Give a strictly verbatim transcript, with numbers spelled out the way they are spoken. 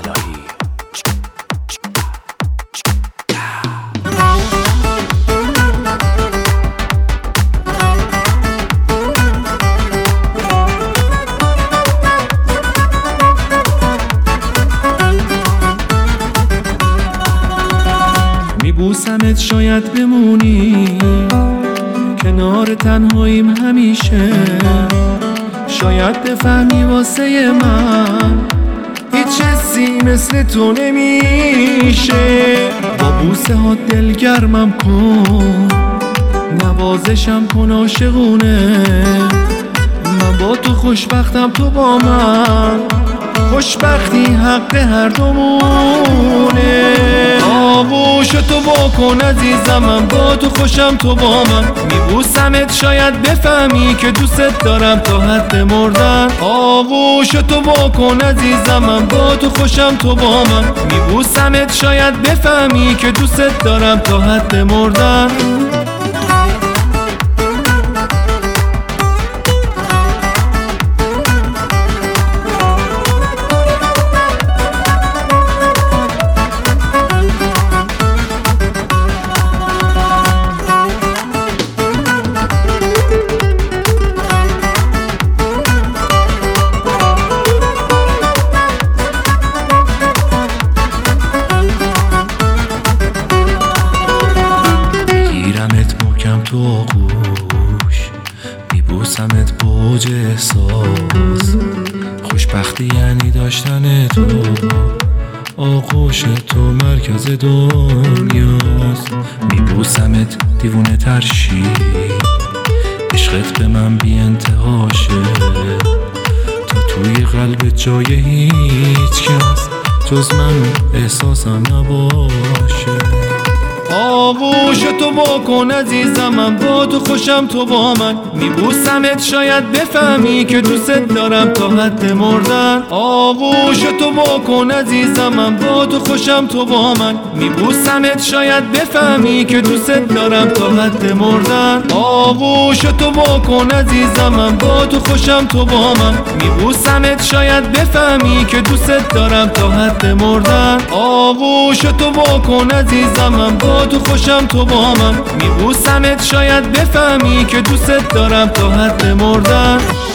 بالایی. میبوسمت شاید بمونی کنار تنهاییم همیشه، شاید بفهمی واسه من هیچ حسی مثل تو نمیشه. با بوسه ها دلگرمم کن، نوازشم کن عاشقونه، من با تو خوشبختم تو با من، خوشبختی حق هر دومونه. آغوش تو بکن عزیزم، من با تو خوشم تو با من، میبوسمت شاید بفهمی که دوست دارم تا حد مردن. آغوش تو بکن عزیزم، من با تو خوشم تو با من، میبوسمت شاید بفهمی که دوست دارم تا حد مردن. تو آغوش میبوسمت بوج احساس، خوشبختی یعنی داشتن تو، آغوش تو مرکز دنیاست. میبوسمت دیوونه ترشی، عشقت به من بی انتهاشه، تا توی قلب جای هیچ کس جز من احساسم نباشه. آغوش تو بکن عزیزم، من با تو خوشم تو با من، میبوسمت شاید بفهمی که دوست دارم تا حد مردن. آغوش تو بکن عزیزم، من با تو خوشم تو با من، میبوسمت شاید بفهمی که دوست دارم تا حد مردن. آغوش تو بکن عزیزم، من با تو خوشم تو با من، میبوسمت شاید بفهمی که دوست دارم تا حد مردن. آغوش تو بکن عزیزم، من با تو خوشم تو با من، میبوسمت شاید بفهمی که دوست دارم تا حد مردن.